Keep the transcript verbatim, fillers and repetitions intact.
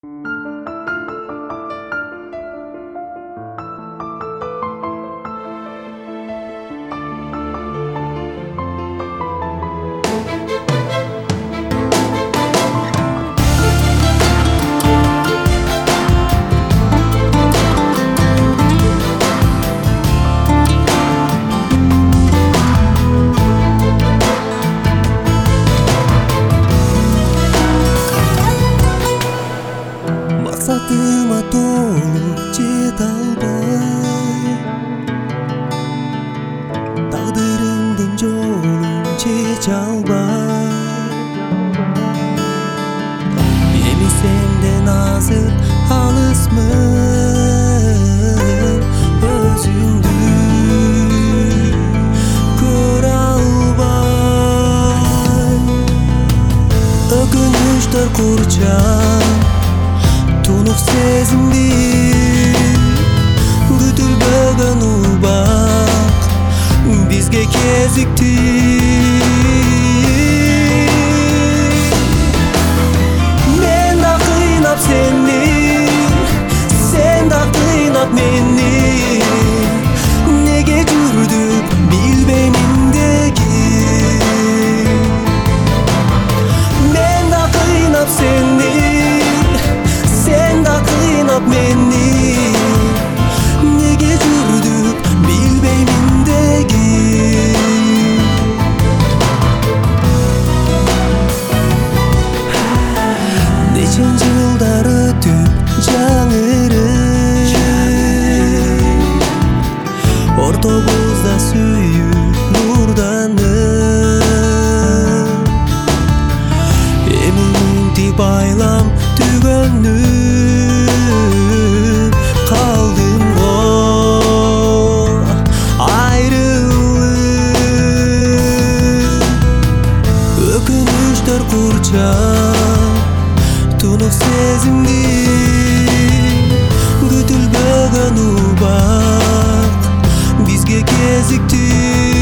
Максатыма толук жете албай, тагдырымдын жолун чече албай, эми сенден азыр алысмын, өзүңдү көрө албай. Өкүнүчтөр курчап тунук сезимди, күтүлбөгөн убак бизге кезикти. Мен да кыйнап сени, сен да кыйнап мени, неге жүрдүк билбеймин деги. Мен да кыйнап сени, sen da kıynap meni, nege жүрдүк билбеймин деги. Нечен жылдар өтүп жаңырып, ортобузда сүйүп нурданып, эми мынтип байлам түгөнүп калдым го айрылып. Өкүнүчтөр курчап тунук сезимди, күтүлбөгөн убак бизге кезикти.